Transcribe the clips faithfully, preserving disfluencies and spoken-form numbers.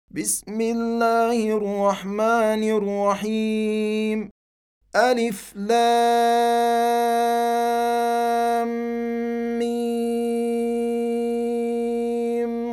بسم الله الرحمن الرحيم. ألف لام ميم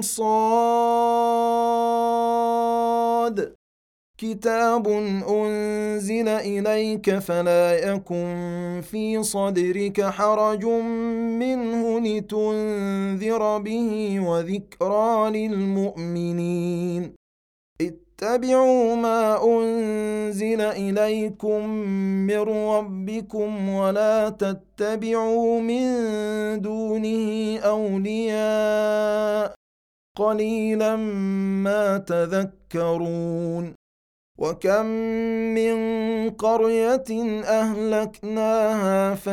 صاد. كتاب أنزل إليك فلا يكن في صدرك حرج منه لتنذر به وذكرى للمؤمنين. اتبعوا ما أنزل إليكم من ربكم ولا تتبعوا من دونه أولياء قليلا ما تذكرون. وكم من قرية أهلكناها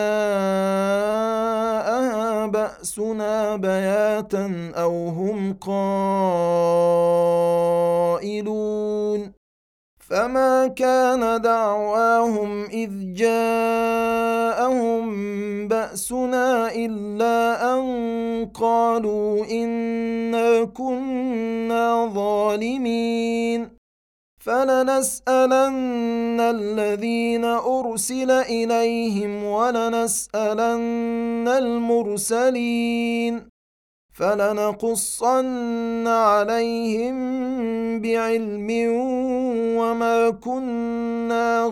فجاءها بأسنا بياتا أو هم قائلون. فما كان دعواهم إذ جاءهم بأسنا إلا أن قالوا إنا كنا ظالمين. فلنسألن الذين أرسل إليهم ولنسألن المرسلين فلنقصن عليهم بعلم وما كنا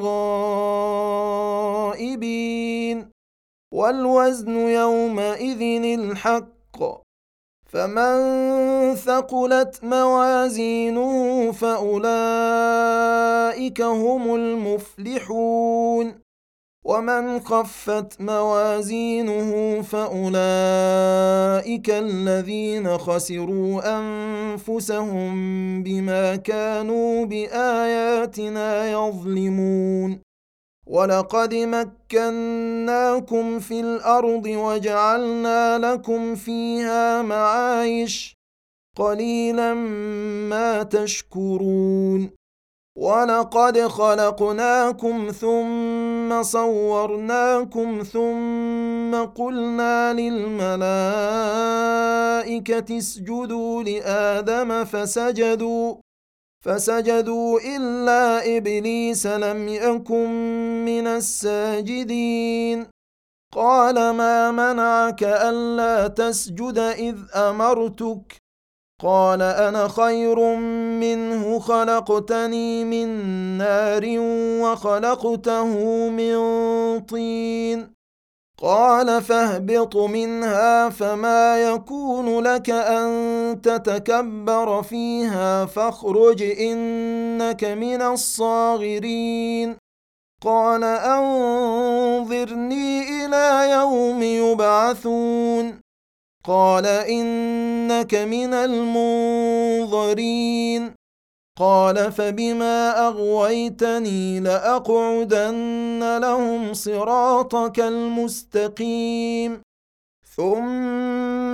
غائبين. والوزن يومئذ الحق. فمن ثقلت موازينه فأولئك هم المفلحون. ومن خفت موازينه فأولئك الذين خسروا أنفسهم بما كانوا بآياتنا يظلمون. ولقد مكناكم في الأرض وجعلنا لكم فيها معايش قليلا ما تشكرون. ولقد خلقناكم ثم صورناكم ثم قلنا للملائكة اسجدوا لآدم فسجدوا فسجدوا إلا إبليس لم يكن من الساجدين. قال ما منعك ألا تسجد إذ أمرتك؟ قال أنا خير منه خلقتني من نار وخلقته من طين. قال فاهبط منها فما يكون لك أن تتكبر فيها فاخرج إنك من الصاغرين. قال أنظرني إلى يوم يبعثون. قال إنك من المنظرين. قال فبما أغويتني لأقعدن لهم صراطك المستقيم ثم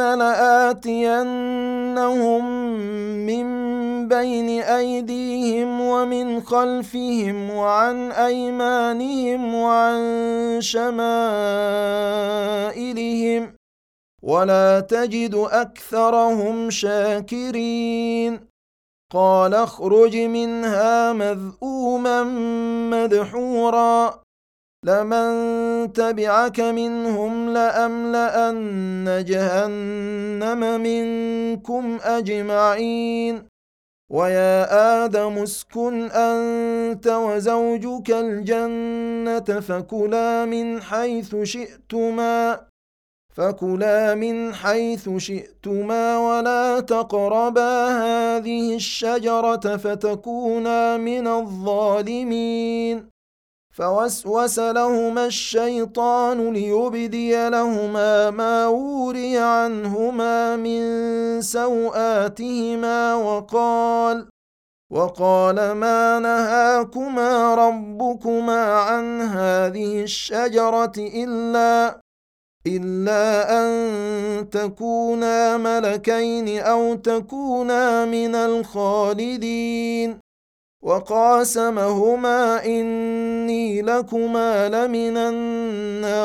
لآتينهم من بين أيديهم ومن خلفهم وعن أيمانهم وعن شمائلهم ولا تجد أكثرهم شاكرين. قال اخرج منها مذءوما مدحورا لمن تبعك منهم لأملأن جهنم منكم أجمعين. ويا آدم اسكن أنت وزوجك الجنة فكلا من حيث شئتما فكلا من حيث شئتما ولا تقربا هذه الشجرة فتكونا من الظالمين. فوسوس لهما الشيطان ليبدي لهما ما وري عنهما من سوآتهما وقال وقال ما نهاكما ربكما عن هذه الشجرة إلا إلا أن تكونا ملكين أو تكونا من الخالدين. وقاسمهما إني لكما لمن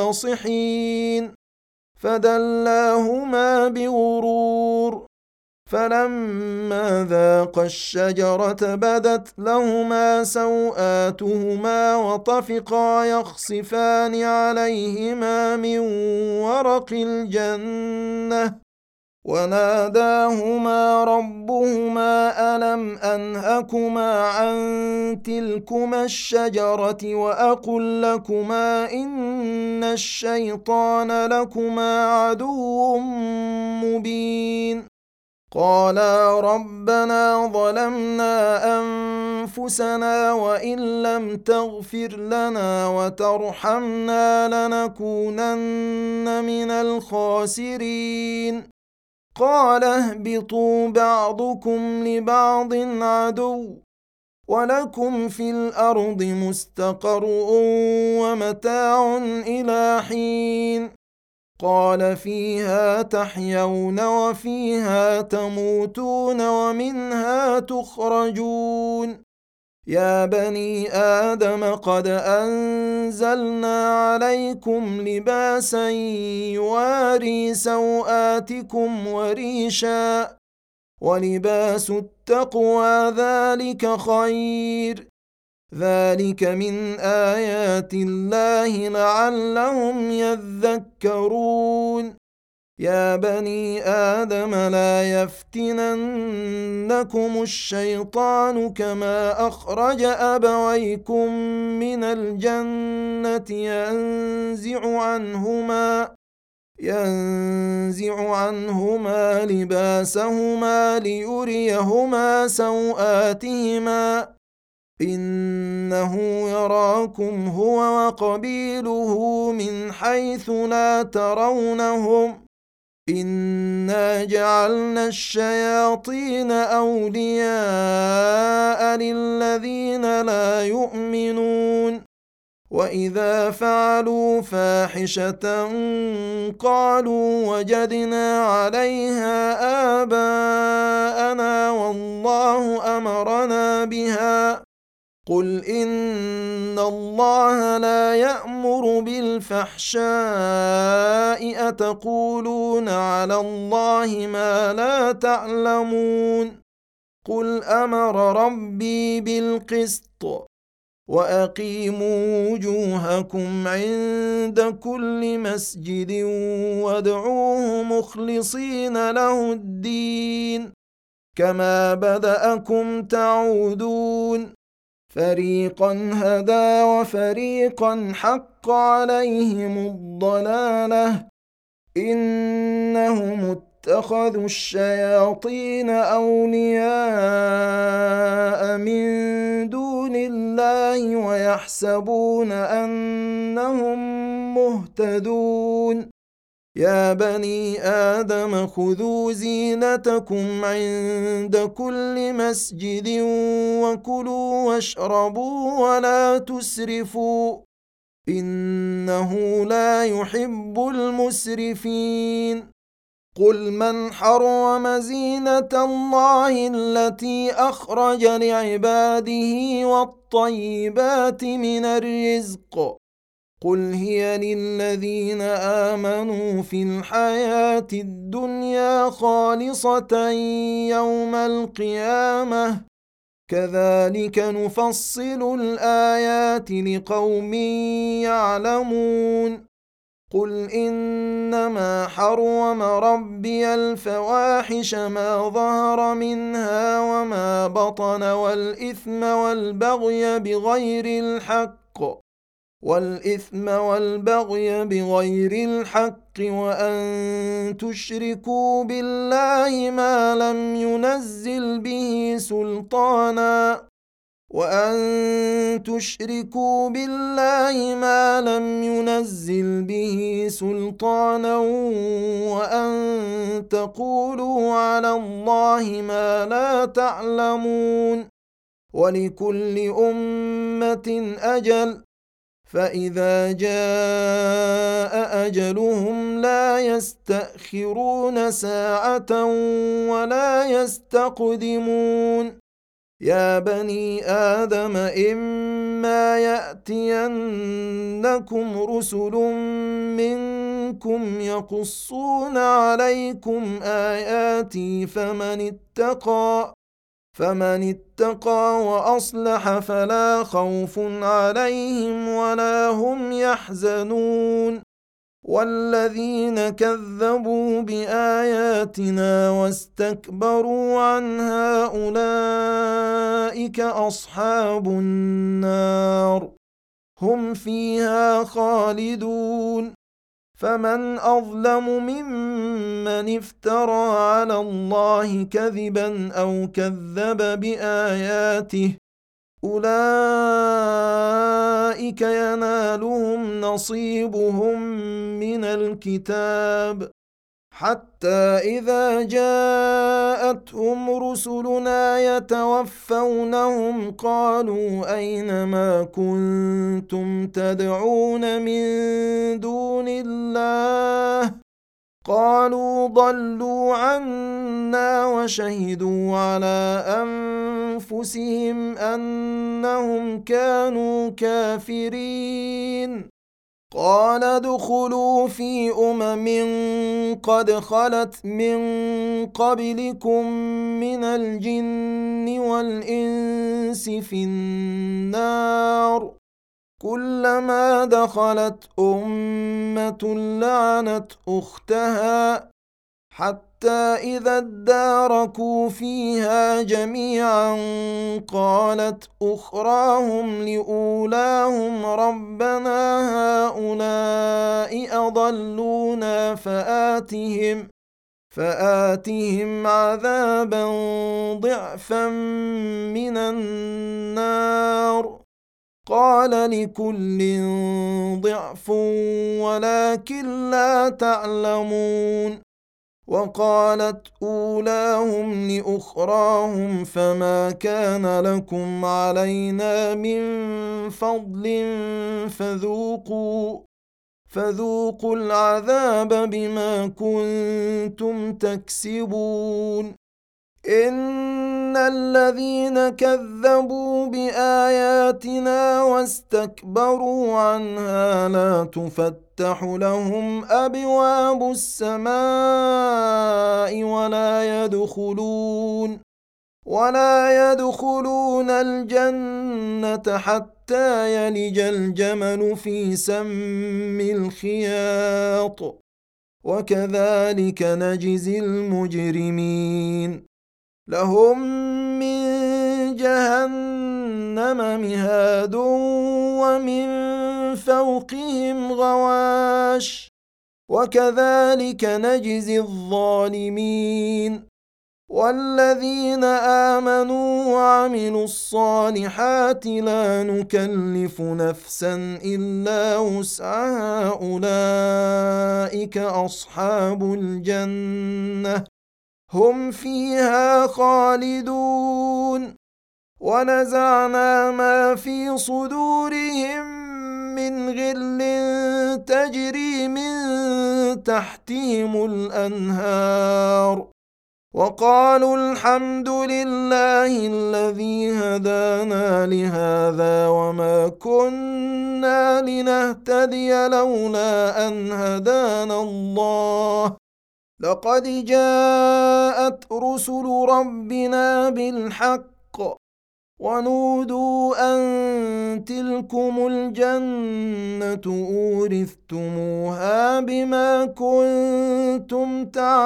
الناصحين. فدلاهما بغرور فلما ذاقا الشجرة بدت لهما سوآتهما وطفقا يخصفان عليهما من ورق الجنة وناداهما ربهما ألم أنهكما عن تلكما الشجرة وأقل لكما إن الشيطان لكما عدو مبين قالا ربنا ظلمنا أنفسنا وإن لم تغفر لنا وترحمنا لنكونن من الخاسرين قال اهبطوا بعضكم لبعض عدو ولكم في الأرض مستقر ومتاع إلى حين قال فيها تحيون وفيها تموتون ومنها تخرجون يا بني آدم قد أنزلنا عليكم لباسا يواري سوآتكم وريشا ولباس التقوى ذلك خير ذلك من آيات الله لعلهم يذكرون يا بني آدم لا يفتننكم الشيطان كما أخرج أبويكم من الجنة ينزع عنهما ينزع عنهما لباسهما ليريهما سوآتهما إنه يراكم هو وقبيله من حيث لا ترونهم إنا جعلنا الشياطين أولياء للذين لا يؤمنون وإذا فعلوا فاحشة قالوا وجدنا عليها آباءنا والله أمرنا بها قل إن الله لا يأمر بالفحشاء أتقولون على الله ما لا تعلمون قل أمر ربي بالقسط وأقيموا وجوهكم عند كل مسجد وادعوه مخلصين له الدين كما بدأكم تعودون فريقا هدى وفريقا حق عليهم الضلالة إنهم اتخذوا الشياطين أولياء من دون الله ويحسبون أنهم مهتدون يا بني آدم خذوا زينتكم عند كل مسجد وكلوا واشربوا ولا تسرفوا إنه لا يحب المسرفين قل من حرم زينة الله التي أخرج لعباده والطيبات من الرزق قل هي للذين آمنوا في الحياة الدنيا خالصة يوم القيامة كذلك نفصل الآيات لقوم يعلمون قل إنما حرم ربي الفواحش ما ظهر منها وما بطن والإثم والبغي بغير الحق والإثم والبغي بغير الحق وأن تشركوا بالله ما لم ينزل به سلطانا وأن تشركوا بالله ما لم ينزل به سلطانا وأن تقولوا على الله ما لا تعلمون ولكل أمة أجل فإذا جاء أجلهم لا يستأخرون ساعة ولا يستقدمون يا بني آدم إما يأتينكم رسل منكم يقصون عليكم آياتي فمن اتقى فمن اتقى وأصلح فلا خوف عليهم ولا هم يحزنون والذين كذبوا بآياتنا واستكبروا عنها أولئك أصحاب النار هم فيها خالدون فمن أظلم ممن افترى على الله كذبا أو كذب بآياته أولئك ينالهم نصيبهم من الكتاب حتى إذا جاءتهم رسلنا يتوفونهم قالوا أين ما كنتم تدعون من دون الله قالوا ضلوا عنا وشهدوا على أنفسهم أنهم كانوا كافرين قال ادخلوا في أمم قد خلت من قبلكم من الجن والإنس في النار كلما دخلت أمة لعنت أختها حتى إذا اداركوا فيها جميعا قالت أخراهم لأولاهم ربنا هؤلاء أضلونا فآتهم فآتهم عذابا ضعفا من النار قال لكل ضعف ولكن لا تعلمون وقالت أولاهم لأخراهم فما كان لكم علينا من فضل فذوقوا فذوقوا العذاب بما كنتم تكسبون إن الذين كذبوا بآياتنا واستكبروا عنها لا تفتح لهم أبواب السماء ولا يدخلون ولا يدخلون الجنة حتى يلج الجمل في سم الخياط وكذلك نجزي المجرمين لهم من جهنم مهاد ومن فوقهم غواش وكذلك نجزي الظالمين والذين آمنوا وعملوا الصالحات لا نكلف نفسا إلا وسعها أولئك أصحاب الجنة هم فيها خالدون ونزعنا ما في صدورهم من غل تجري من تحتهم الأنهار وقالوا الحمد لله الذي هدانا لهذا وما كنا لنهتدي لولا أن هدانا الله لقد جاءت رسل ربنا بالحق ونودوا أن تلكم الجنة أورثتموها بما كنتم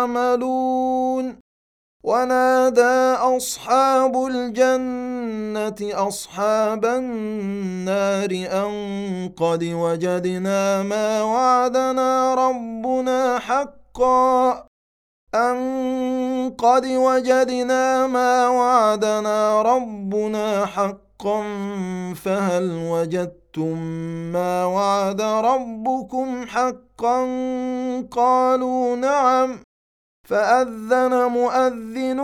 تعملون ونادى أصحاب الجنة أصحاب النار أن قد وجدنا ما وعدنا ربنا حقا أن قد وجدنا ما وعدنا ربنا حقا فهل وجدتم ما وعد ربكم حقا قالوا نعم فأذن مؤذن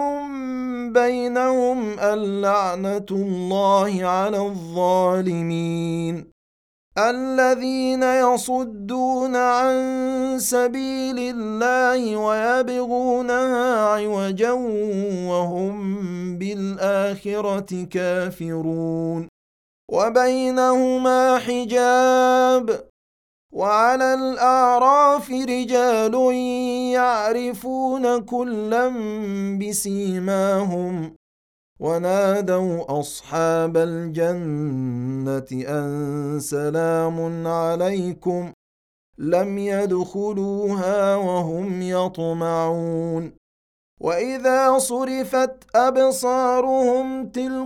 بينهم اللعنة الله على الظالمين الذين يصدون عن سبيل الله ويبغونها عوجا وهم بالآخرة كافرون وبينهما حجاب وعلى الأعراف رجال يعرفون كلا بسيماهم ونادوا أصحاب الجنة أن سلام عليكم لم يدخلوها وهم يطمعون وإذا صرفت أبصارهم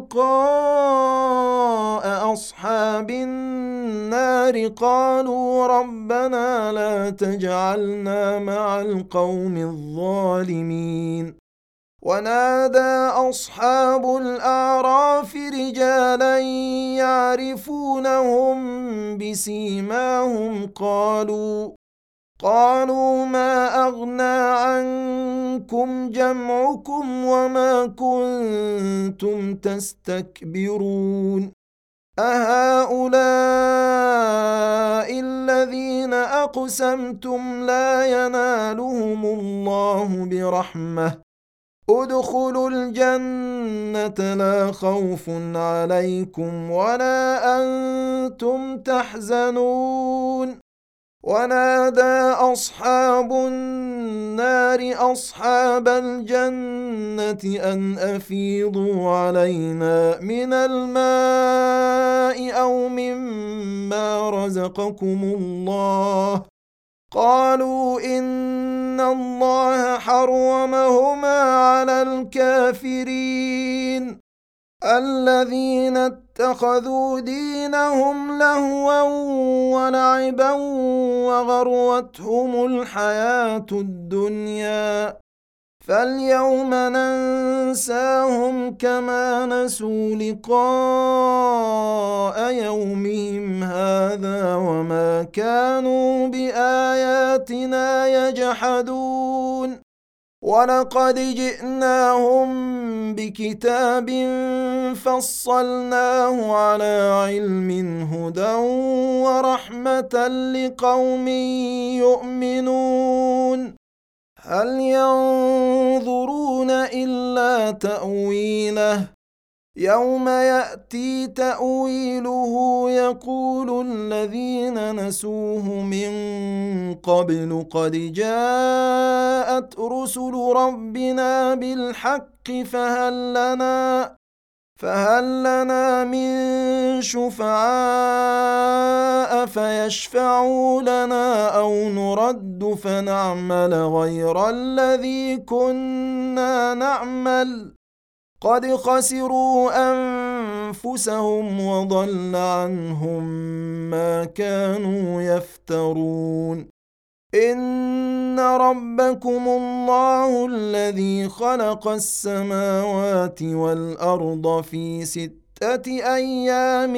تلقاء أصحاب النار قالوا ربنا لا تجعلنا مع القوم الظالمين ونادى أصحاب الأعراف رجالا يعرفونهم بسيماهم قالوا قالوا ما أغنى عنكم جمعكم وما كنتم تستكبرون أهؤلاء الذين أقسمتم لا ينالهم الله برحمة ادخلوا الجنة لا خوف عليكم ولا أنتم تحزنون ونادى أصحاب النار أصحاب الجنة أن أفيضوا علينا من الماء أو مما رزقكم الله قالوا إن الله حرمهما على الكافرين الذين اتخذوا دينهم لهوا ولعبا وغرتهم الحياة الدنيا فاليوم ننساهم كما نسوا لقاء يومهم هذا وما كانوا بآياتنا يجحدون ولقد جئناهم بكتاب فصلناه على علم هدى ورحمة لقوم يؤمنون هل ينظرون إلا تأويله يوم يأتي تأويله يقول الذين نسوه من قبل قد جاءت رسل ربنا بالحق فهل لنا فهل لنا من شفعاء فيشفعوا لنا أو نرد فنعمل غير الذي كنا نعمل قد خسروا أنفسهم وضل عنهم ما كانوا يفترون إن ربكم الله الذي خلق السماوات والأرض في ستة أيام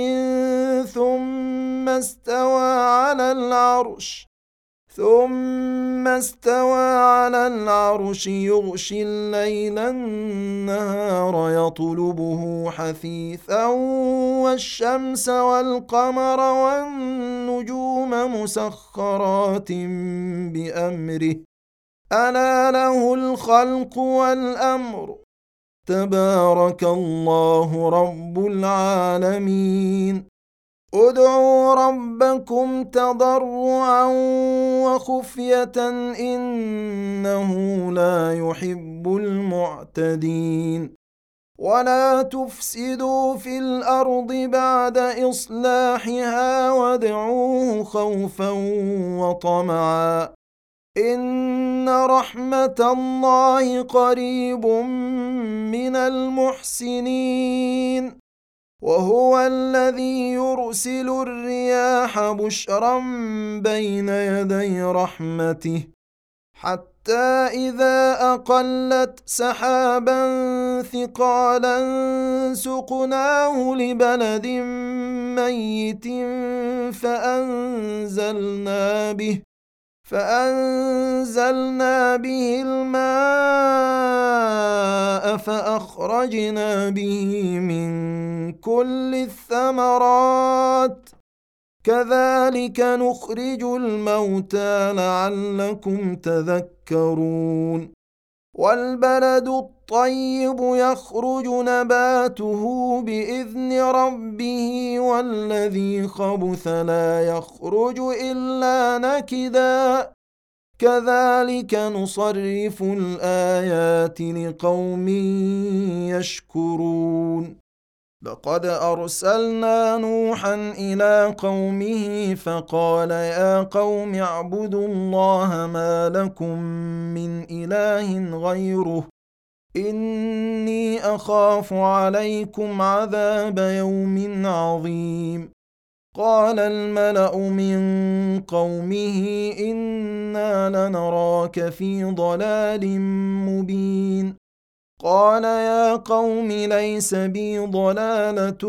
ثم استوى على العرش ثم استوى على العرش يغشي الليل النهار يطلبه حثيثا والشمس والقمر والنجوم مسخرات بأمره ألا له الخلق والأمر تبارك الله رب العالمين ادعوا ربكم تضرعا وخفية إنه لا يحب المعتدين ولا تفسدوا في الأرض بعد إصلاحها وادعوه خوفا وطمعا إن رحمة الله قريب من المحسنين وهو الذي يرسل الرياح بشرا بين يدي رحمته حتى إذا أقلت سحابا ثقالا سقناه لبلد ميت فأنزلنا به فأنزلنا به الماء فأخرجنا به من كل الثمرات كذلك نخرج الموتى لعلكم تذكرون والبلد الطيب يخرج نباته بإذن ربه والذي خبث لا يخرج إلا نكدا كذلك نصرف الآيات لقوم يشكرون لقد أرسلنا نوحا إلى قومه فقال يا قوم اعبدوا الله ما لكم من إله غيره إني أخاف عليكم عذاب يوم عظيم قال الملأ من قومه إنا لنراك في ضلال مبين قال يا قوم ليس بي ضلالة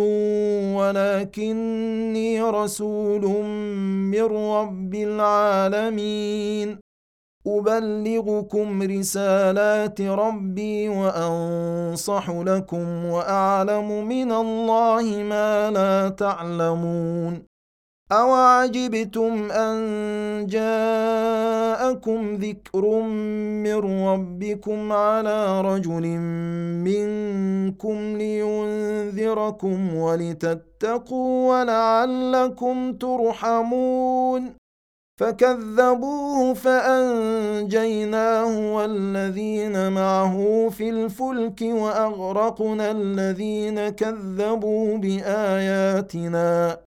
ولكني رسول من رب العالمين أبلغكم رسالات ربي وأنصح لكم وأعلم من الله ما لا تعلمون أوعجبتم أن جاءكم ذكر من ربكم على رجل منكم لينذركم ولتتقوا ولعلكم ترحمون فكذبوه فأنجيناه والذين معه في الفلك وأغرقنا الذين كذبوا بآياتنا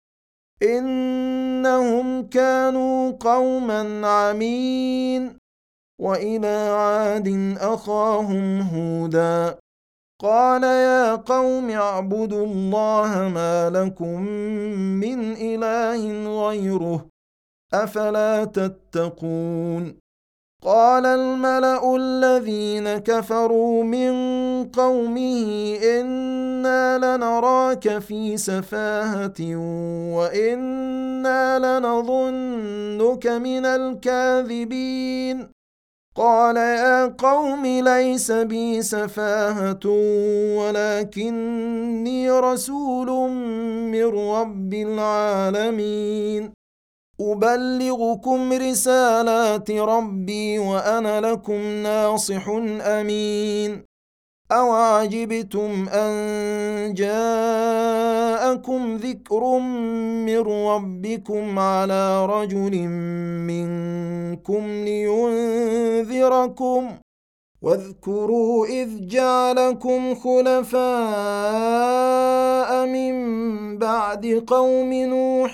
إنهم كانوا قوما عمين وإلى عاد أخاهم هودا قال يا قوم اعبدوا الله ما لكم من إله غيره أفلا تتقون قال الملأ الذين كفروا من قومه إنا لنراك في سفاهة وإنا لنظنك من الكاذبين قال يا قوم ليس بي سفاهة ولكني رسول من رب العالمين أبلغكم رسالات ربي وأنا لكم ناصح أمين أوعجبتم أن جاءكم ذكر من ربكم على رجل منكم لينذركم واذكروا إذ جعلكم خلفاء من بعد قوم نوح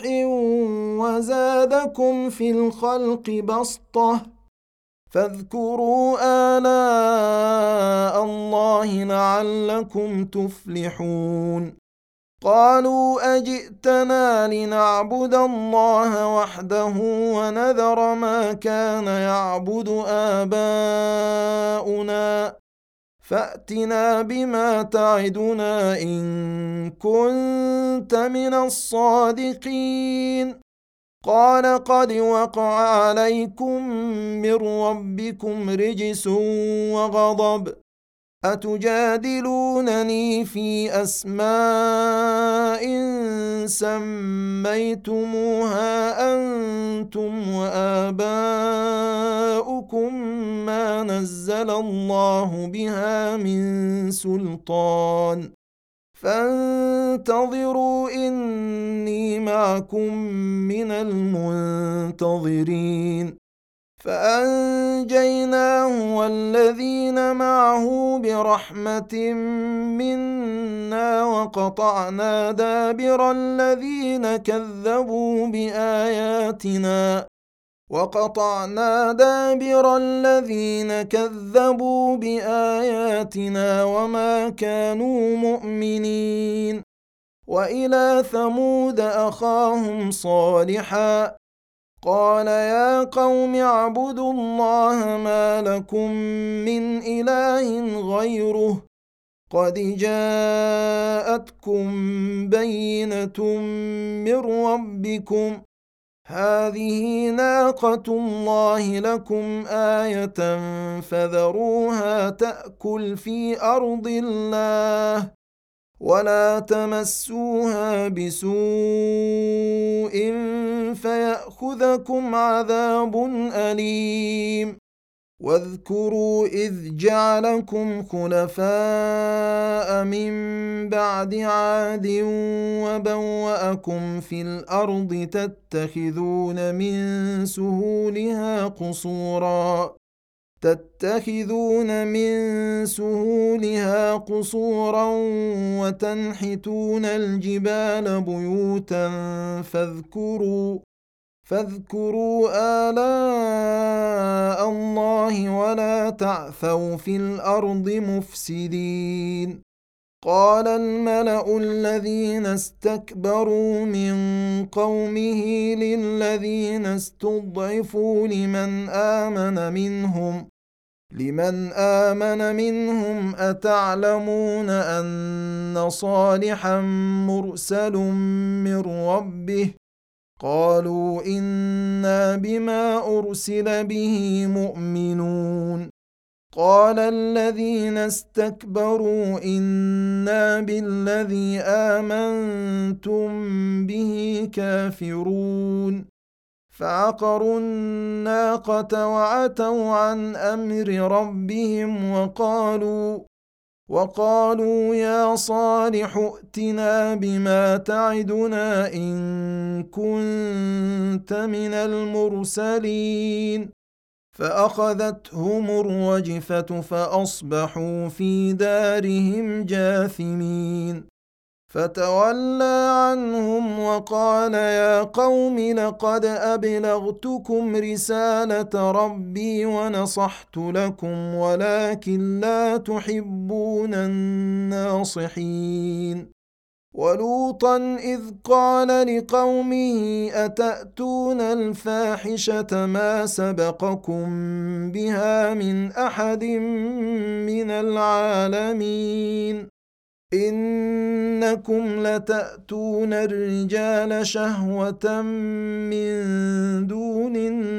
وزادكم في الخلق بسطة فاذكروا آلاء الله لعلكم تفلحون قالوا أجئتنا لنعبد الله وحده ونذر ما كان يعبد آباؤنا فأتنا بما تعدنا إن كنت من الصادقين قال قد وقع عليكم من ربكم رجس وغضب أتجادلونني في أسماء سميتموها أنتم وآباؤكم ما نزل الله بها من سلطان فانتظروا إني معكم من المنتظرين فأنجيناه والذين معه برحمة منا وقطعنا دابر الذين كذبوا بآياتنا وقطعنا دابر الذين كذبوا بآياتنا وما كانوا مؤمنين وإلى ثمود أخاهم صالحا قال يا قوم اعبدوا الله ما لكم من إله غيره قد جاءتكم بينة من ربكم هذه ناقة الله لكم آية فذروها تأكل في أرض الله ولا تمسوها بسوء فيأخذكم عذاب أليم واذكروا إذ جعلكم خلفاء من بعد عاد وبوأكم في الأرض تتخذون من سهولها قصورا تتخذون من سهولها قصورا وتنحتون الجبال بيوتا فاذكروا فاذكروا آلاء الله ولا تعثوا في الأرض مفسدين. قال الملأ الذين استكبروا من قومه للذين استضعفوا لمن آمن منهم لمن آمن منهم أتعلمون أن صالحا مرسل من ربه قالوا إنا بما أرسل به مؤمنون. قال الذين استكبروا إنا بالذي آمنتم به كافرون فعقروا الناقة وعتوا عن أمر ربهم وقالوا وقالوا يا صالح ائتنا بما تعدنا إن كنت من المرسلين فأخذتهم الرجفة فأصبحوا في دارهم جاثمين فتولى عنهم وقال يا قوم لقد أبلغتكم رسالة ربي ونصحت لكم ولكن لا تحبون الناصحين. ولوطا إذ قال لقومه أتأتون الفاحشة ما سبقكم بها من أحد من العالمين إنكم لتأتون الرجال شهوة من دون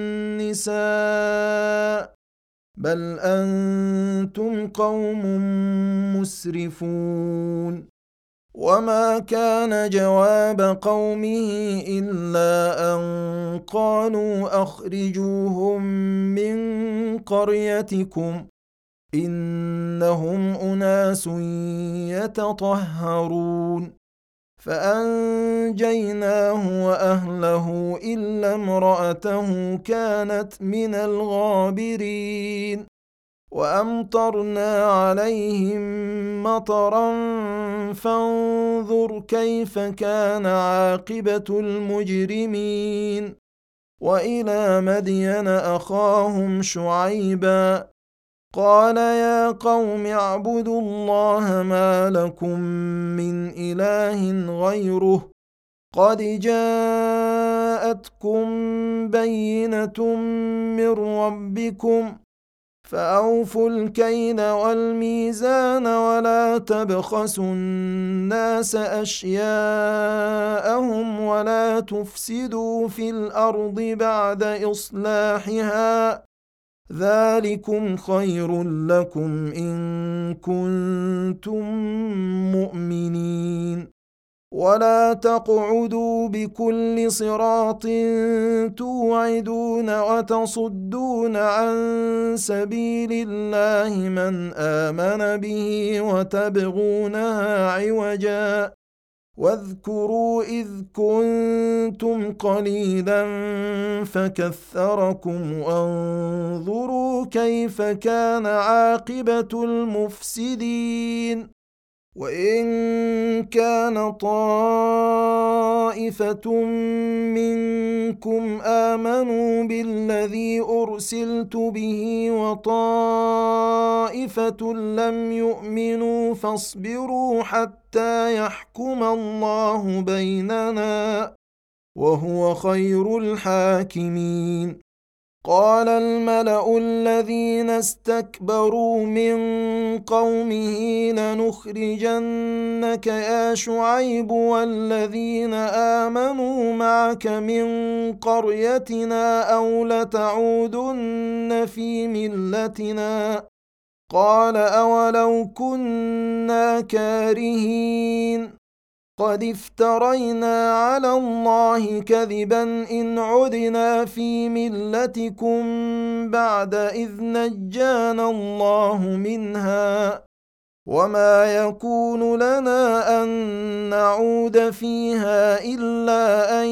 النساء بل أنتم قوم مسرفون. وما كان جواب قومه إلا أن قالوا أخرجوهم من قريتكم إنهم أناس يتطهرون فأنجيناه وأهله إلا امرأته كانت من الغابرين وأمطرنا عليهم مطرا فانظر كيف كان عاقبة المجرمين. وإلى مدين أخاهم شعيبا قال يا قوم اعبدوا الله ما لكم من إله غيره قد جاءتكم بينة من ربكم فأوفوا الكيل والميزان ولا تبخسوا الناس أشياءهم ولا تفسدوا في الأرض بعد إصلاحها ذلكم خير لكم إن كنتم مؤمنين. ولا تقعدوا بكل صراط توعدون وتصدون عن سبيل الله من آمن به وتبغونها عوجا واذكروا إذ كنتم قليلا فكثركم وانظروا كيف كان عاقبة المفسدين. وإن كان طائفة منكم آمنوا بالذي أرسلت به وطائفة لم يؤمنوا فاصبروا حتى يحكم الله بيننا وهو خير الحاكمين. قال الملأ الذين استكبروا من قومه لنخرجنك يا شعيب والذين آمنوا معك من قريتنا أو لتعودن في ملتنا قال أولو كنا كارهين قد افترينا على الله كذبا إن عدنا في ملتكم بعد إذ نجانا الله منها وما يكون لنا أن نعود فيها إلا أن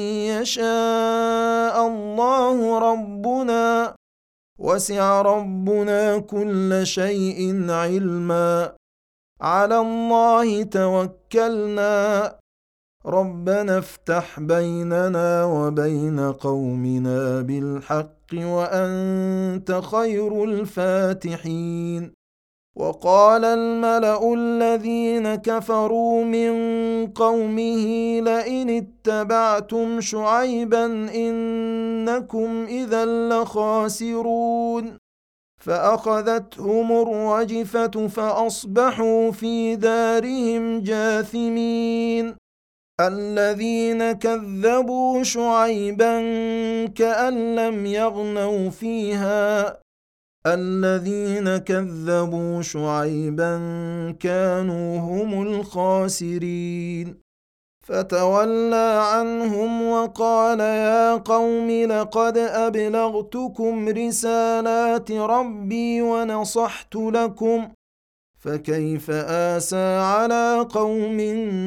يشاء الله ربنا وسع ربنا كل شيء علما على الله توكلنا ربنا افتح بيننا وبين قومنا بالحق وأنت خير الفاتحين وقال الملأ الذين كفروا من قومه لئن اتبعتم شعيبا إنكم إذا لخاسرون فأخذتهم الرجفة فأصبحوا في دارهم جاثمين الذين كذبوا شعيبا كأن لم يغنوا فيها الذين كذبوا شعيبا كانوا هم الخاسرين فتولى عنهم وقال يا قوم لقد أبلغتكم رسالات ربي ونصحت لكم فكيف آسى على قوم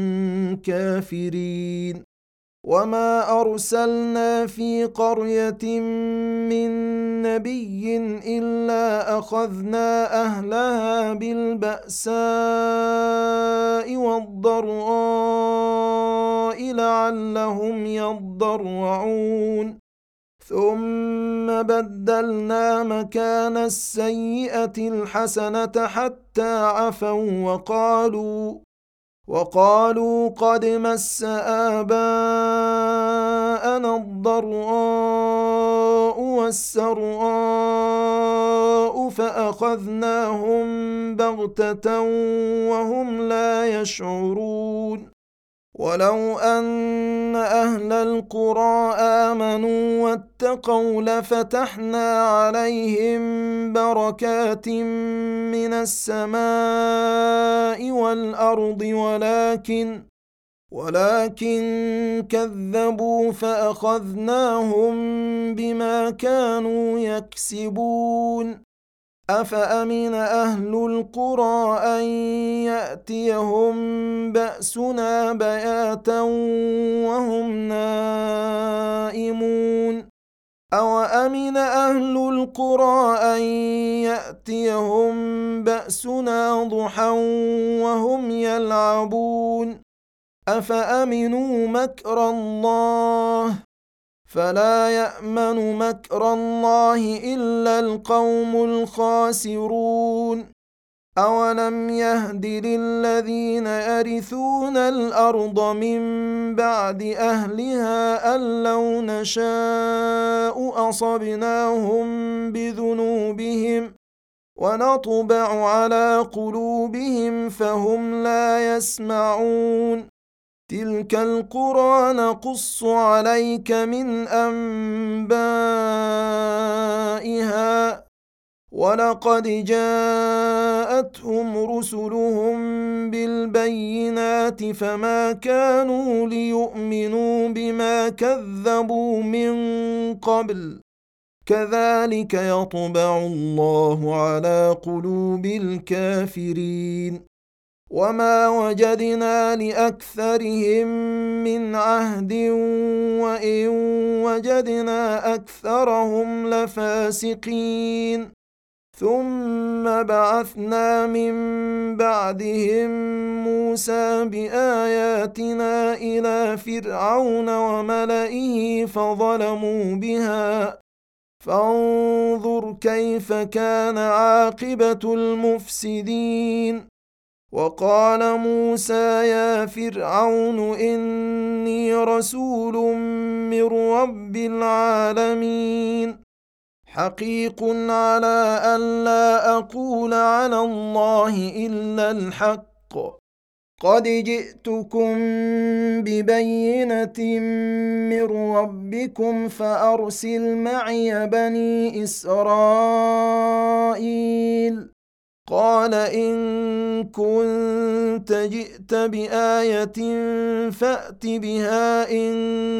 كافرين وما أرسلنا في قرية من نبي إلا أخذنا أهلها بالبأساء والضراء لعلهم يضرعون ثم بدلنا مكان السيئة الحسنة حتى عفوا وقالوا وقالوا قد مس آباءنا الضراء والسراء فأخذناهم بغتة وهم لا يشعرون ولو أن أهل القرى آمنوا واتقوا لفتحنا عليهم بركات من السماء والأرض ولكن ولكن كذبوا فأخذناهم بما كانوا يكسبون أفأمن أهل القرى أن يأتيهم بأسنا بياتا وهم نائمون أوأمن أهل القرى أن يأتيهم بأسنا ضحى وهم يلعبون أفأمنوا مكر الله فلا يأمن مكر الله إلا القوم الخاسرون أولم يهد للذين يرثون الأرض من بعد أهلها أن لو نشاء أصبناهم بذنوبهم ونطبع على قلوبهم فهم لا يسمعون تلك القرى نقص عليك من أنبائها ولقد جاءتهم رسلهم بالبينات فما كانوا ليؤمنوا بما كذبوا من قبل كذلك يطبع الله على قلوب الكافرين وما وجدنا لأكثرهم من عهد وإن وجدنا أكثرهم لفاسقين ثم بعثنا من بعدهم موسى بآياتنا إلى فرعون وملئه فظلموا بها فانظر كيف كان عاقبة المفسدين وقال موسى يا فرعون إني رسول من رب العالمين حقيق على أن لا أقول على الله إلا الحق قد جئتكم ببينة من ربكم فأرسل معي بني إسرائيل قال إن كنت جئت بآية فأت بها إن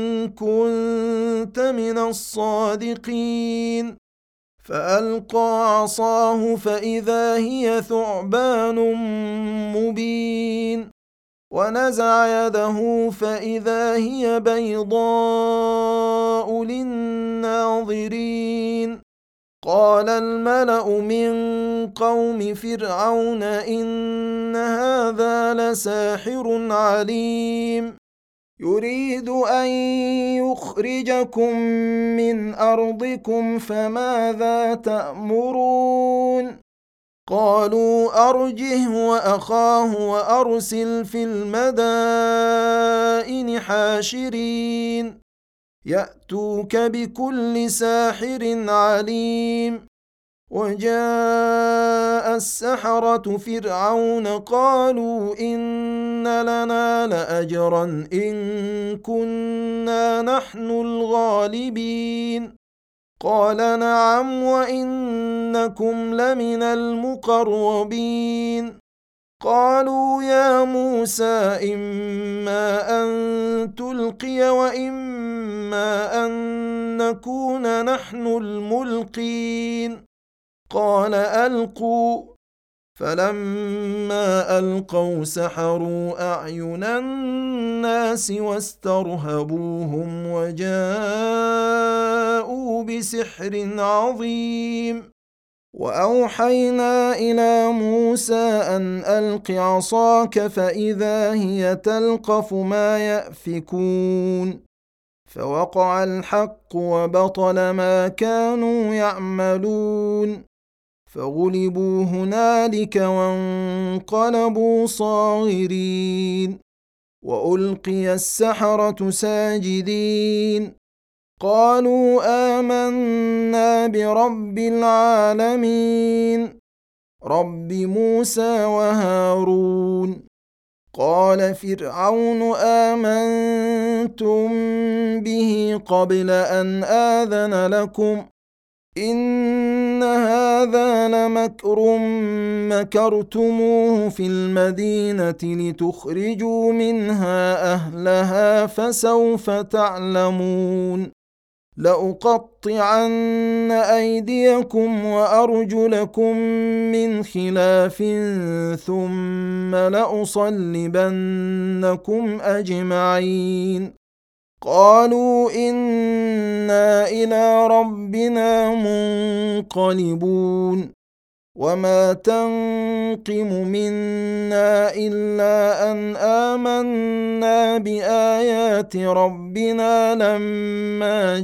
كنت من الصادقين فألقى عصاه فإذا هي ثعبان مبين ونزع يده فإذا هي بيضاء للناظرين قال الملأ من قوم فرعون إن هذا لساحر عليم يريد أن يخرجكم من أرضكم فماذا تأمرون قالوا أرجه وأخاه وأرسل في المدائن حاشرين يأتوك بكل ساحر عليم وجاء السحرة فرعون قالوا إن لنا لأجرا إن كنا نحن الغالبين قال نعم وإنكم لمن المقربين قالوا يا موسى إما أن تلقي وإما أن نكون نحن الملقين قال ألقوا فلما ألقوا سحروا أعين الناس واسترهبوهم وجاءوا بسحر عظيم وأوحينا إلى موسى أن ألق عصاك فإذا هي تلقف ما يأفكون فوقع الحق وبطل ما كانوا يعملون فغلبوا هنالك وانقلبوا صاغرين وألقي السحرة ساجدين قالوا آمنا برب العالمين رب موسى وهارون قال فرعون آمنتم به قبل أن آذن لكم إن هذا لمكر مكرتموه في المدينة لتخرجوا منها أهلها فسوف تعلمون لأقطعن أيديكم وأرجلكم من خلاف ثم لأصلبنكم أجمعين قالوا إنا إلى ربنا منقلبون وما تنقم منا إلا أن آمنا بآيات ربنا لما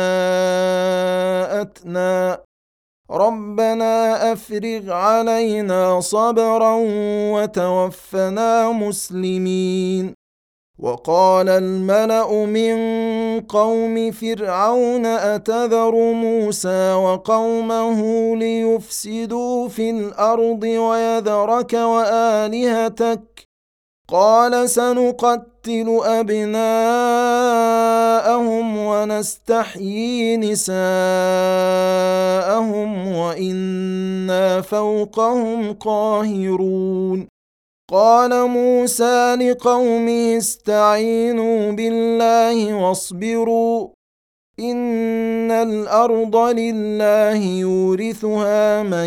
جاءتنا ربنا أفرغ علينا صبرا وتوفنا مسلمين وقال الملأ من قوم فرعون أتذر موسى وقومه ليفسدوا في الأرض ويذرك وآلهتك قال سنقتل أبناءهم ونستحيي نساءهم وإنا فوقهم قاهرون قال موسى لقومه استعينوا بالله واصبروا إن الأرض لله يورثها من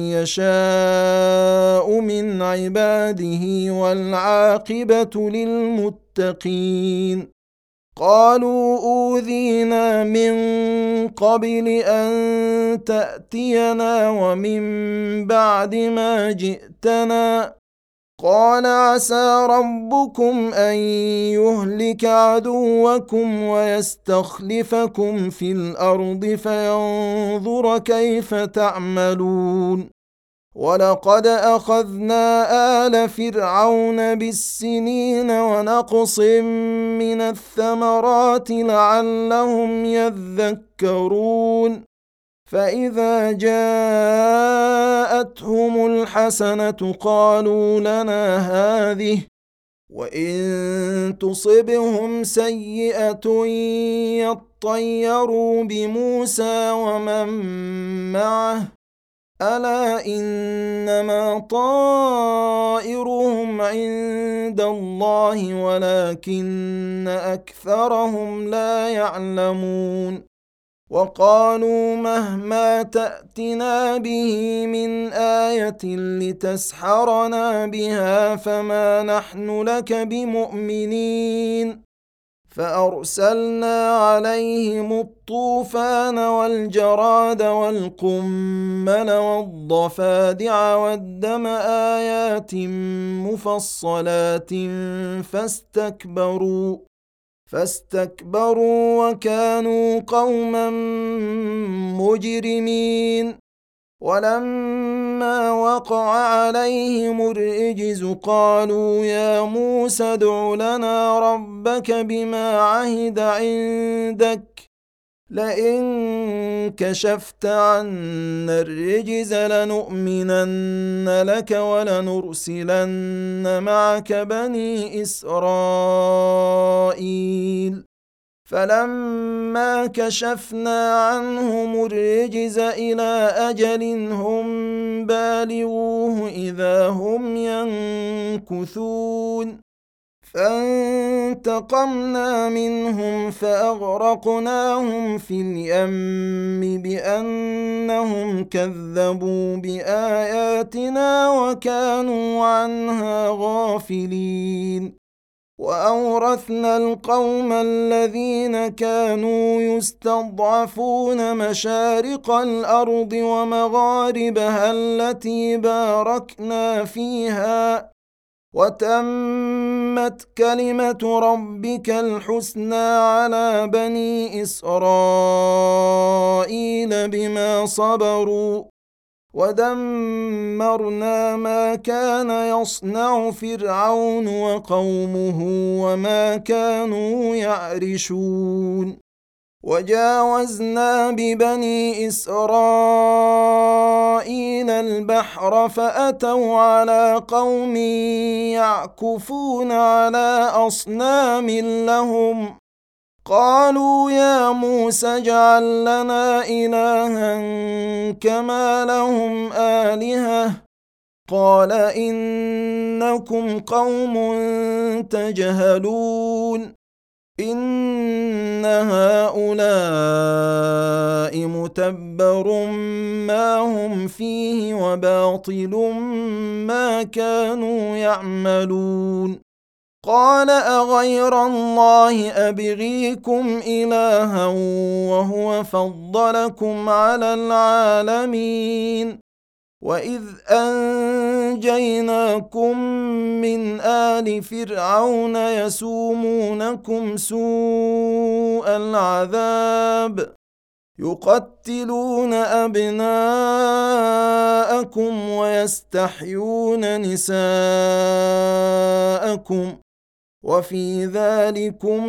يشاء من عباده والعاقبة للمتقين قالوا أوذينا من قبل أن تأتينا ومن بعد ما جئتنا قال عسى ربكم أن يهلك عدوكم ويستخلفكم في الأرض فينظر كيف تعملون ولقد أخذنا آل فرعون بالسنين ونقص من الثمرات لعلهم يذكرون فإذا جاءتهم الحسنة قالوا لنا هذه وإن تصبهم سيئة يطيروا بموسى ومن معه ألا إنما طائرهم عند الله ولكن أكثرهم لا يعلمون وقالوا مهما تأتنا به من آية لتسحرنا بها فما نحن لك بمؤمنين فأرسلنا عليهم الطوفان والجراد والقمل والضفادع والدم آيات مفصلات فاستكبروا فاستكبروا وكانوا قوما مجرمين ولما وقع عليهم الرجز قالوا يا موسى ادع لنا ربك بما عهد عندك لئن كشفت عنا الرجز لنؤمنن لك ولنرسلن معك بني إسرائيل فلما كشفنا عنهم الرجز إلى أجل هم بالغوه إذا هم ينكثون فانتقمنا منهم فأغرقناهم في اليم بأنهم كذبوا بآياتنا وكانوا عنها غافلين وأورثنا القوم الذين كانوا يستضعفون مشارق الأرض ومغاربها التي باركنا فيها وتمت كلمة ربك الحسنى على بني إسرائيل بما صبروا ودمرنا ما كان يصنع فرعون وقومه وما كانوا يعرشون وجاوزنا ببني إسرائيل البحر فأتوا على قوم يعكفون على أصنام لهم قالوا يا موسى اجعل لنا إلها كما لهم آلهة قال إنكم قوم تجهلون إن هؤلاء متبر ما هم فيه وباطل ما كانوا يعملون قال أغير الله أبغيكم إلها وهو فضلكم على العالمين وإذ أنجيناكم من آل فرعون يسومونكم سوء العذاب يقتلون أبناءكم ويستحيون نساءكم وفي ذلكم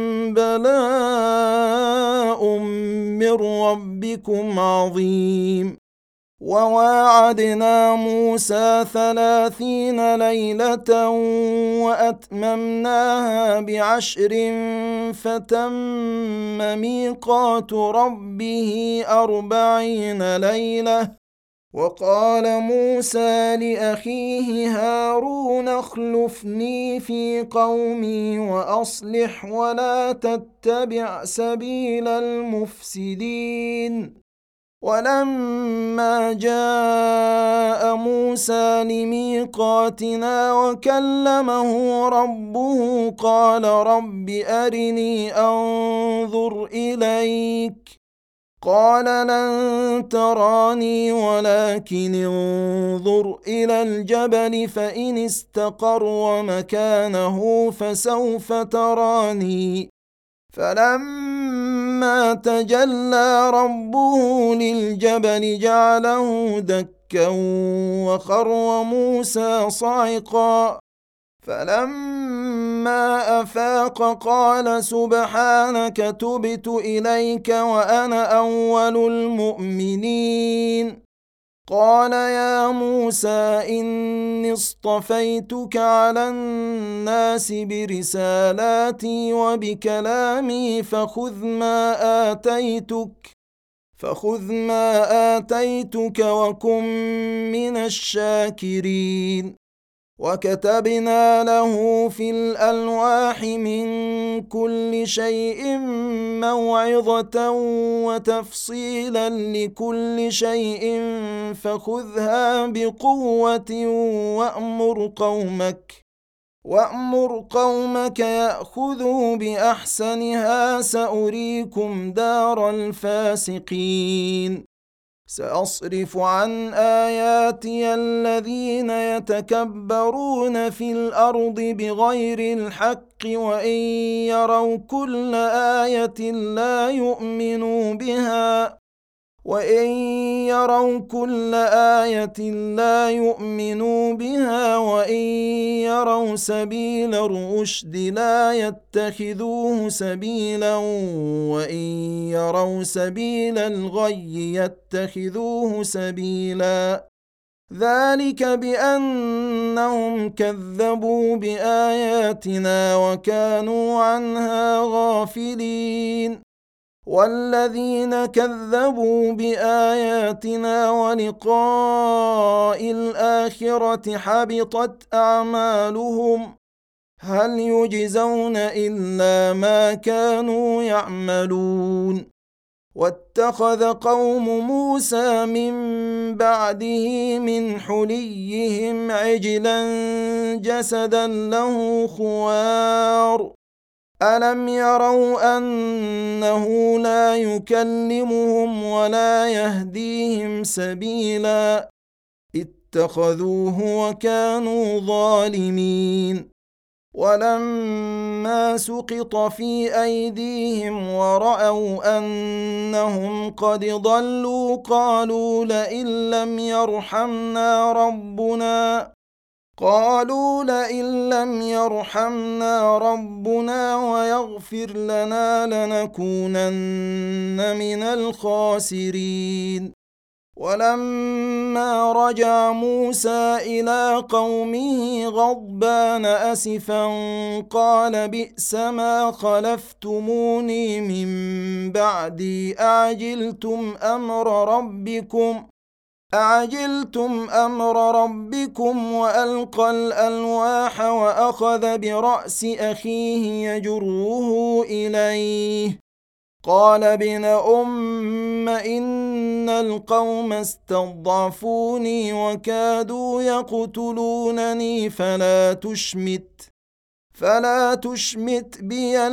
بلاء من ربكم عظيم وواعدنا موسى ثلاثين ليلة وأتممناها بعشر فتم ميقات ربه أربعين ليلة وقال موسى لأخيه هارون اخلفني في قومي وأصلح ولا تتبع سبيل المفسدين ولما جاء موسى لميقاتنا وكلمه ربه قال رب أرني أنظر إليك قال لن تراني ولكن انظر إلى الجبل فإن استقر مكانه فسوف تراني فلما تجلى ربه للجبل جعله دكا وخر موسى صعقا فلما أفاق قال سبحانك تبت إليك وأنا أول المؤمنين قال يا موسى إني اصطفيتك على الناس برسالاتي وبكلامي فخذ ما آتيتك فخذ ما آتيتك وكن من الشاكرين. وكتبنا له في الألواح من كل شيء موعظة وتفصيلا لكل شيء فخذها بقوة وأمر قومك وأمر قومك يأخذوا بأحسنها سأريكم دار الفاسقين. سأصرف عن آياتي الذين يتكبرون في الأرض بغير الحق وإن يروا كل آية لا يؤمنوا بها وإن يروا كل آية لا يؤمنوا بها وإن يروا سبيل الرشد لا يتخذوه سبيلا وإن يروا سبيل الغي يتخذوه سبيلا. ذلك بأنهم كذبوا بآياتنا وكانوا عنها غافلين. والذين كذبوا بآياتنا ولقاء الآخرة حبطت أعمالهم هل يجزون إلا ما كانوا يعملون. واتخذ قوم موسى من بعده من حليهم عجلا جسدا له خوار ألم يروا أنه لا يكلمهم ولا يهديهم سبيلا اتخذوه وكانوا ظالمين. ولما سقط في أيديهم ورأوا أنهم قد ضلوا قالوا لئن لم يرحمنا ربنا قالوا لئن لم يرحمنا ربنا ويغفر لنا لنكونن من الخاسرين. ولما رجع موسى إلى قومه غضبان أسفا قال بئس ما خلفتموني من بعدي أعجلتم أمر ربكم أعجلتم أمر ربكم وألقى الألواح وأخذ برأس أخيه يجره إليه قال ابن أم إن القوم استضعفوني وكادوا يقتلونني فلا تشمت فلا تشمت بي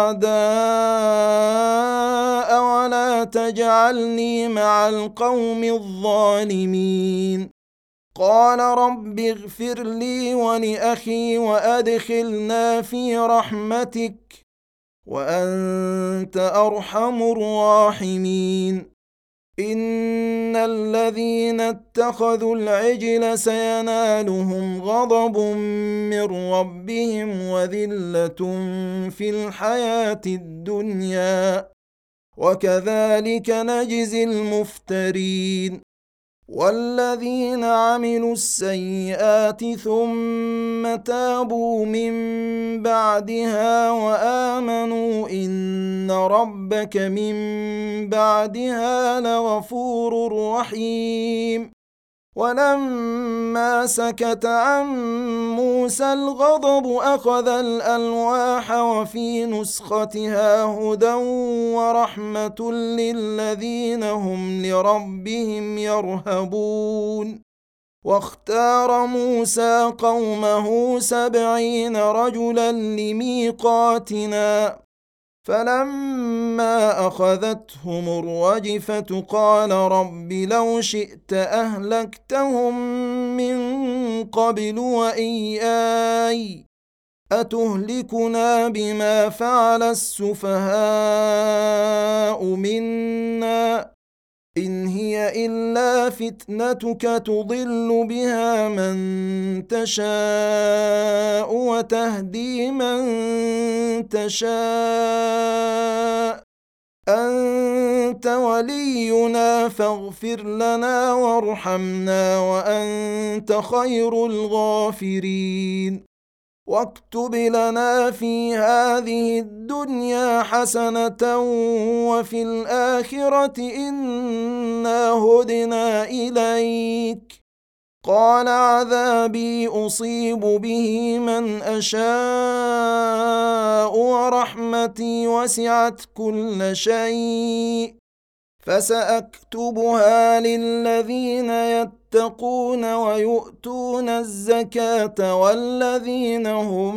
الأعداء ولا تجعلني مع القوم الظالمين. قال رب اغفر لي ولأخي وأدخلنا في رحمتك وأنت أرحم الراحمين. إن الذين اتخذوا العجل سينالهم غضب من ربهم وذلة في الحياة الدنيا وكذلك نجزي المفترين. والذين عملوا السيئات ثم تابوا من بعدها وآمنوا إن ربك من بعدها لغفور رحيم. ولما سكت عن موسى الغضب أخذ الألواح وفي نسختها هدى ورحمة للذين هم لربهم يرهبون. واختار موسى قومه سبعين رجلا لميقاتنا فلما أخذتهم الرجفة قال رب لو شئت أهلكتهم من قبل وإياي أتهلكنا بما فعل السفهاء منا إن هي إلا فتنتك تضل بها من تشاء وتهدي من تشاء أنت ولينا فاغفر لنا وارحمنا وأنت خير الغافرين. واكتب لنا في هذه الدنيا حسنة وفي الآخرة إنا هدنا إليك. قال عذابي أصيب به من أشاء ورحمتي وسعت كل شيء فسأكتبها للذين يتقون ويؤتون الزكاة والذين هم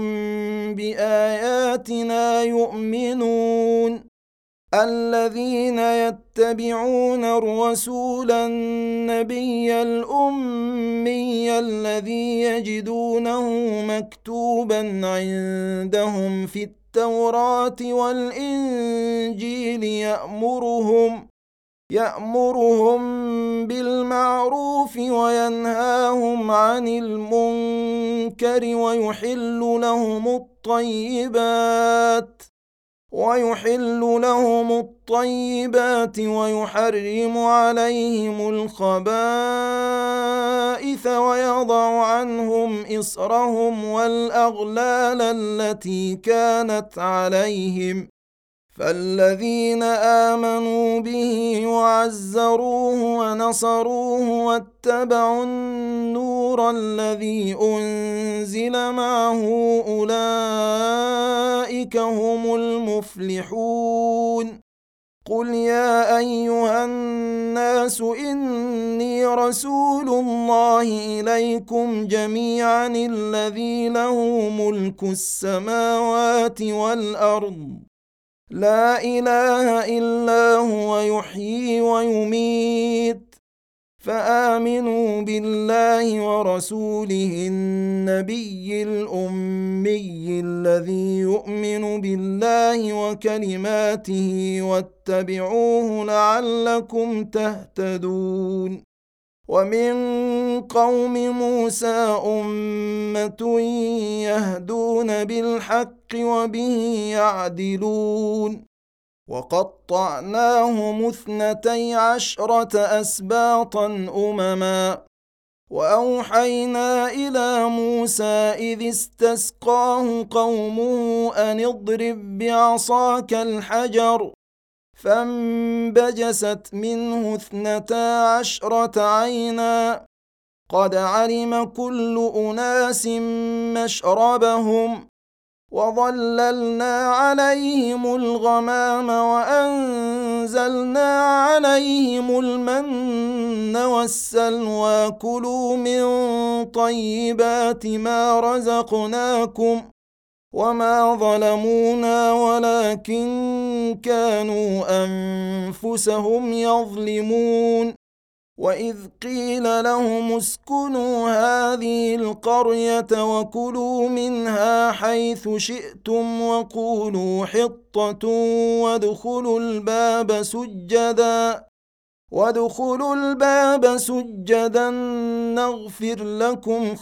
بآياتنا يؤمنون. الذين يتبعون الرسول النبي الأمي الذي يجدونه مكتوبا عندهم في التوراة والإنجيل يأمرهم يأمرهم بالمعروف وينهاهم عن المنكر ويحل لهم الطيبات ويحل لهم الطيبات ويحرم عليهم الخبائث ويضع عنهم إصرهم والأغلال التي كانت عليهم. فالذين آمنوا به وعزروه ونصروه واتبعوا النور الذي أنزل معه أولئك هم المفلحون. قل يا أيها الناس إني رسول الله إليكم جميعا الذي له ملك السماوات والأرض لا إله إلا هو يحيي ويميت. فآمنوا بالله ورسوله النبي الأمي الذي يؤمن بالله وكلماته واتبعوه لعلكم تهتدون. ومن قوم موسى أمة يهدون بالحق وبه يعدلون. وقطعناهم اثنتي عشرة أسباطا أمما. وأوحينا إلى موسى إذ استسقاه قومه أن اضرب بعصاك الحجر فانبجست منه اثنتا عشرة عينا قد علم كل أناس مشربهم وظللنا عليهم الغمام وأنزلنا عليهم المن والسلوى كلوا من طيبات ما رزقناكم وما ظلمونا ولكن كانوا أنفسهم يظلمون. وإذ قيل لهم اسكنوا هذه القرية وكلوا منها حيث شئتم وقولوا حطة وادخلوا الباب سجدا وادخلوا الباب سجدا نغفر لكم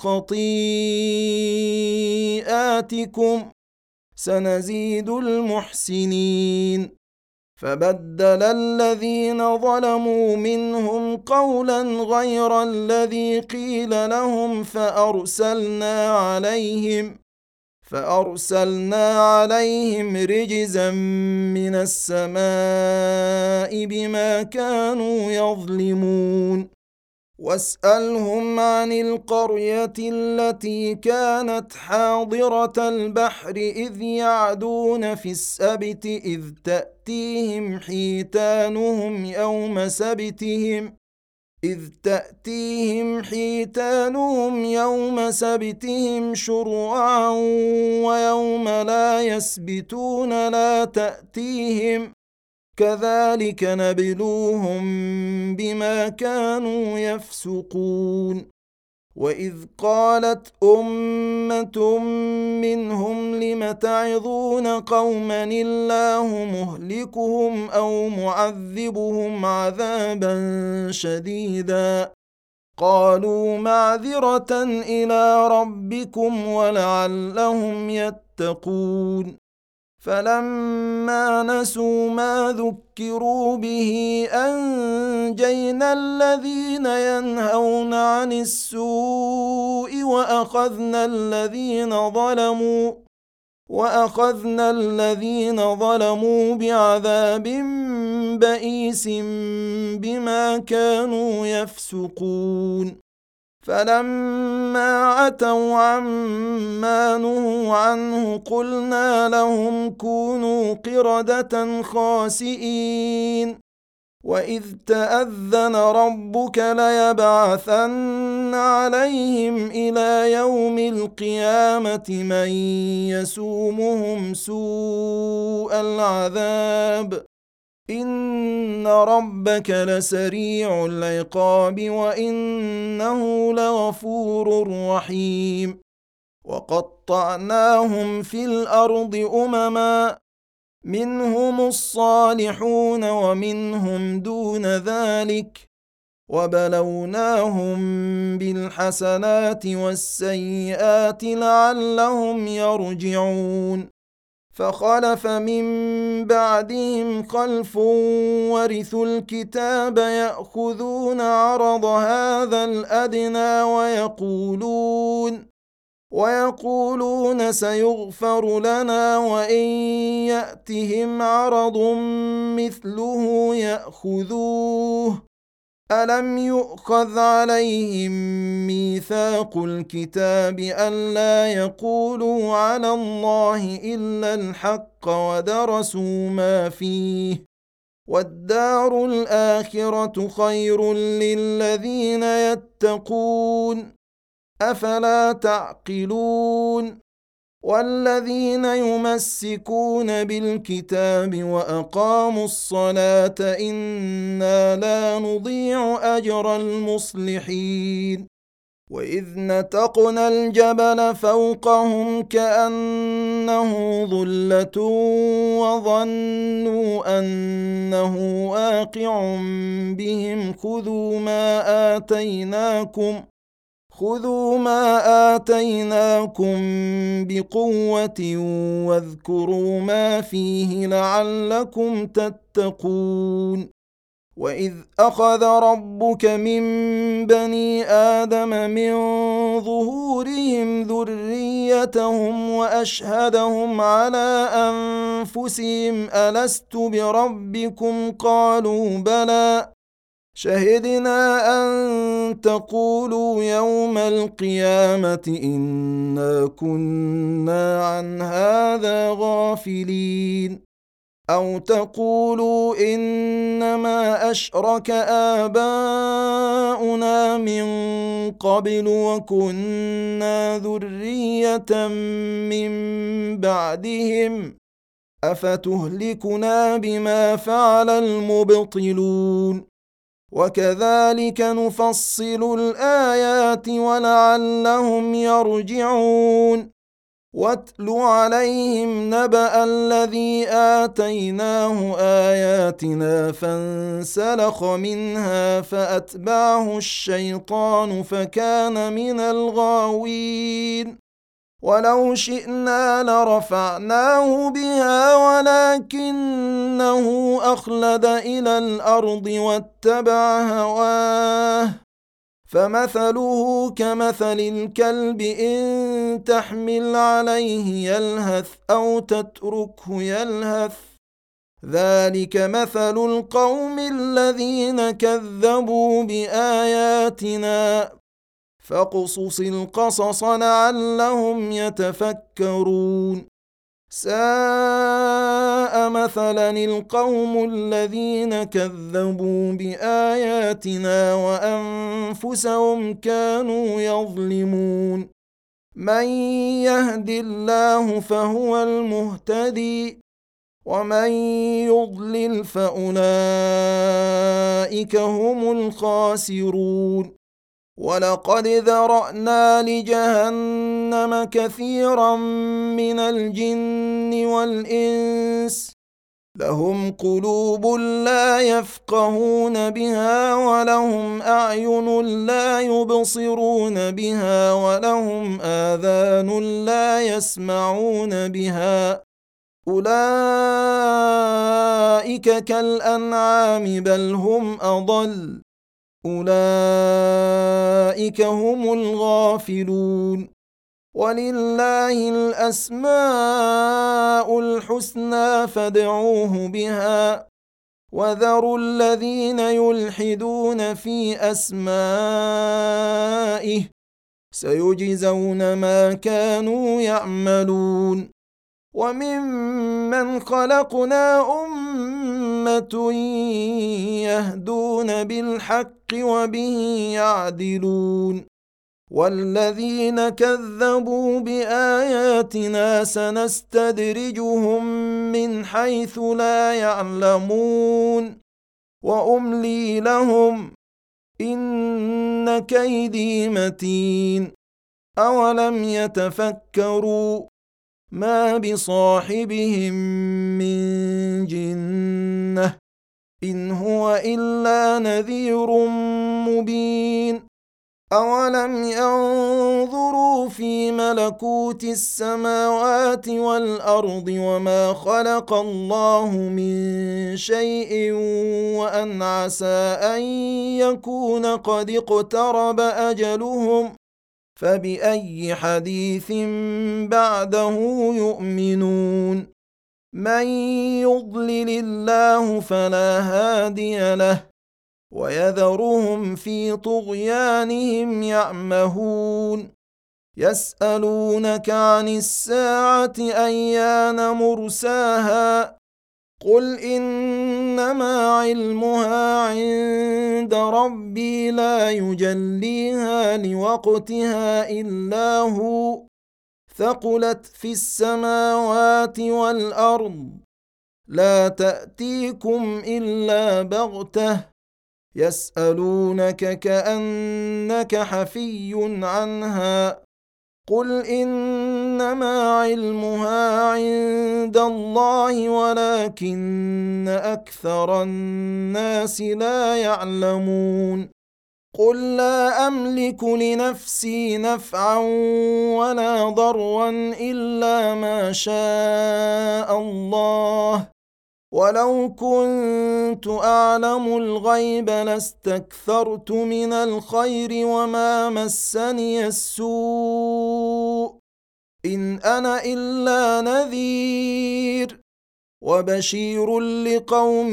خطيئاتكم سنزيد المحسنين. فبدل الذين ظلموا منهم قولا غير الذي قيل لهم فأرسلنا عليهم فأرسلنا عليهم رجزا من السماء بما كانوا يظلمون. واسألهم عن القرية التي كانت حاضرة البحر إذ يعدون في السبت إذ تأتيهم حيتانهم يوم سبتهم إذ تأتيهم حيتانهم يوم سبتهم شرعا ويوم لا يسبتون لا تأتيهم كذلك نبلوهم بما كانوا يفسقون. وإذ قالت أمة منهم لم تعظون قوما الله مهلكهم أو معذبهم عذابا شديدا قالوا معذرة إلى ربكم ولعلهم يتقون. فلما نسوا ما ذكروا به أنجينا الذين ينهون عن السوء وأخذنا الذين ظلموا وأخذنا الذين ظلموا بعذاب بئيس بما كانوا يفسقون فلما عتوا عما نهوا عنه قلنا لهم كونوا قردة خاسئين وإذ تأذن ربك ليبعثن عليهم إلى يوم القيامة من يسومهم سوء العذاب إن ربك لسريع العقاب وإنه لغفور رحيم وقطعناهم في الأرض أمما منهم الصالحون ومنهم دون ذلك وبلوناهم بالحسنات والسيئات لعلهم يرجعون فخلف من بعدهم خلف ورثوا الكتاب يأخذون عرض هذا الأدنى ويقولون ويقولون سيغفر لنا وإن يأتهم عرض مثله يأخذوه ألم يؤخذ عليهم ميثاق الكتاب ألا يقولوا على الله إلا الحق ودرسوا ما فيه والدار الآخرة خير للذين يتقون أفلا تعقلون والذين يمسكون بالكتاب وأقاموا الصلاة إنا لا نضيع أجر المصلحين وإذ نتقنا الجبل فوقهم كأنه ظلة وظنوا أنه واقع بهم خذوا ما آتيناكم خذوا ما آتيناكم بقوة واذكروا ما فيه لعلكم تتقون وإذ أخذ ربك من بني آدم من ظهورهم ذريتهم وأشهدهم على أنفسهم ألست بربكم قالوا بلى شهدنا أن تقولوا يوم القيامة إنا كنا عن هذا غافلين أو تقولوا إنما أشرك آباؤنا من قبل وكنا ذرية من بعدهم أفتهلكنا بما فعل المبطلون وكذلك نفصل الآيات ولعلهم يرجعون واتل عليهم نبأ الذي آتيناه آياتنا فانسلخ منها فأتبعه الشيطان فكان من الغاوين ولو شئنا لرفعناه بها ولكنه أخلد إلى الأرض واتبع هواه فمثله كمثل الكلب إن تحمل عليه يلهث أو تتركه يلهث ذلك مثل القوم الذين كذبوا بآياتنا فاقصص القصص لعلهم يتفكرون ساء مثلا القوم الذين كذبوا بآياتنا وأنفسهم كانوا يظلمون من يهد الله فهو المهتدي ومن يضلل فأولئك هم الخاسرون ولقد ذرأنا لجهنم كثيرا من الجن والإنس لهم قلوب لا يفقهون بها ولهم أعين لا يبصرون بها ولهم آذان لا يسمعون بها أولئك كالأنعام بل هم أضل أولئك هم الغافلون ولله الأسماء الحسنى فادعوه بها وذروا الذين يلحدون في أسمائه سيجزون ما كانوا يعملون وممن خلقنا أمة يهدون بالحق وبه يعدلون والذين كذبوا بآياتنا سنستدرجهم من حيث لا يعلمون وأملي لهم إن كيدي متين أولم يتفكروا ما بصاحبهم من جنة إن هو إلا نذير مبين أولم ينظروا في ملكوت السماوات والأرض وما خلق الله من شيء وأن عسى أن يكون قد اقترب أجلهم فبأي حديث بعده يؤمنون من يضلل الله فلا هادي له ويذرهم في طغيانهم يعمهون يسألونك عن الساعة أيان مرساها قل إنما علمها عند ربي لا يجليها لوقتها إلا هو ثقلت في السماوات والأرض لا تأتيكم إلا بغتة يسألونك كأنك حفي عنها قل إنما علمها عند الله ولكن أكثر الناس لا يعلمون قل لا أملك لنفسي نفعا ولا ضرا إلا ما شاء الله ولو كنت أعلم الغيب لاستكثرت من الخير وما مسني السوء إن أنا إلا نذير وبشير لقوم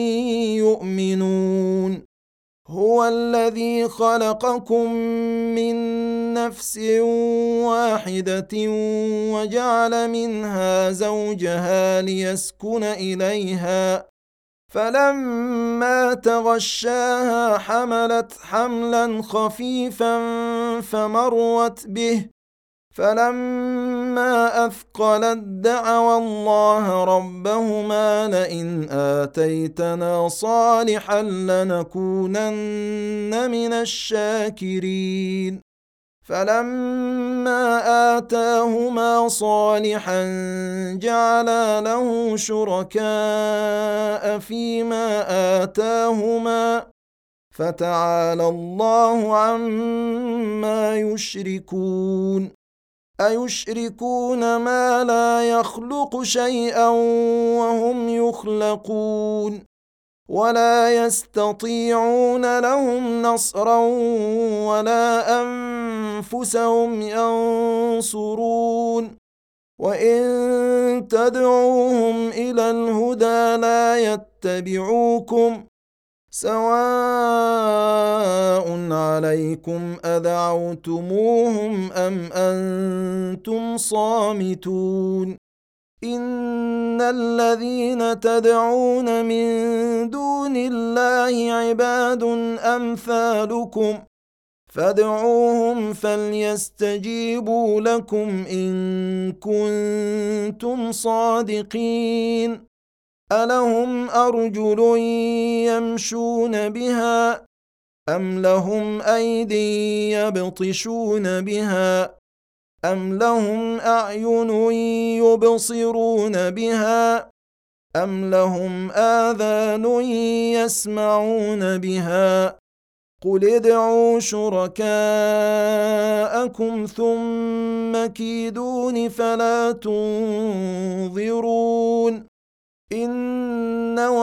يؤمنون هو الذي خلقكم من نفس واحدة وجعل منها زوجها ليسكن إليها فلما تغشاها حملت حملا خفيفا فمرت به فلما أثقلت دعوا الله ربهما لئن آتيتنا صالحا لنكونن من الشاكرين فلما آتاهما صالحا جعلا له شركاء فيما آتاهما فتعالى الله عما يشركون أيشركون ما لا يخلق شيئا وهم يخلقون ولا يستطيعون لهم نصرا ولا أنفسهم ينصرون وإن تدعوهم إلى الهدى لا يتبعوكم سواء عليكم أدعوتموهم أم أنتم صامتون إن الذين تدعون من دون الله عباد أمثالكم فادعوهم فليستجيبوا لكم إن كنتم صادقين ألهم أرجل يمشون بها أم لهم أيدي يبطشون بها أم لهم أعين يبصرون بها أم لهم آذان يسمعون بها قل ادعوا شركاءكم ثم كيدون فلا تنظرون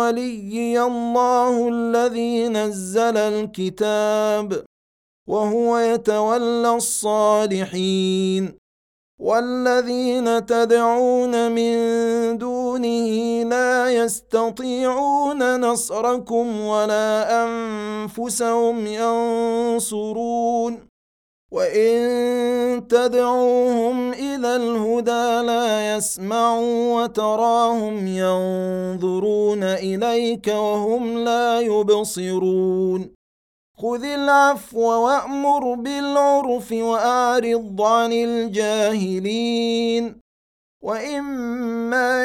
وليي الله الذي نزل الكتاب وهو يتولى الصالحين والذين تدعون من دونه لا يستطيعون نصركم ولا أنفسهم ينصرون وإن تدعوهم إلى الهدى لا يسمعوا وتراهم ينظرون إليك وهم لا يبصرون خذ العفو وأمر بالعرف وأعرض عن الجاهلين وإما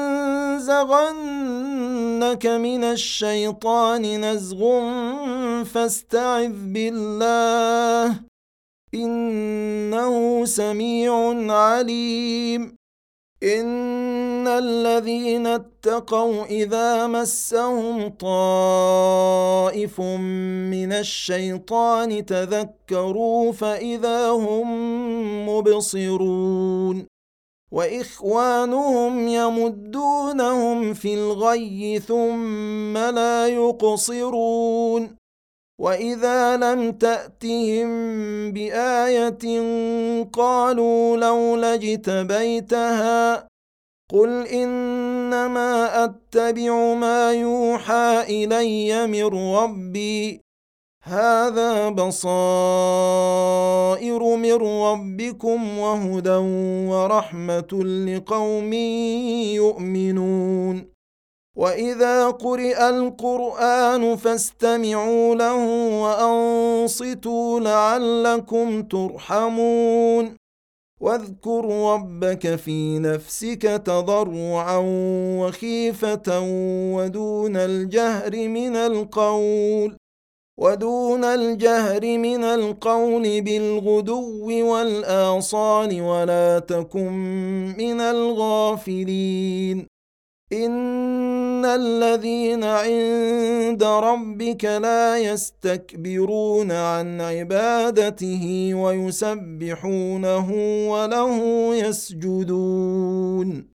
ينزغنك من الشيطان نزغ فاستعذ بالله إنه سميع عليم إن الذين اتقوا إذا مسهم طائف من الشيطان تذكروا فإذا هم مبصرون وإخوانهم يمدونهم في الغي ثم لا يقصرون وإذا لم تأتهم بآية قالوا لولا اجتبيتها قل إنما أتبع ما يوحى إلي من ربي هذا بصائر من ربكم وهدى ورحمة لقوم يؤمنون وإذا قرئ القرآن فاستمعوا له وأنصتوا لعلكم ترحمون واذكر ربك في نفسك تضرعا وخيفة ودون الجهر من القول ودون الجهر من القول بالغدو والآصال ولا تكن من الغافلين إن الذين عند ربك لا يستكبرون عن عبادته ويسبحونه وله يسجدون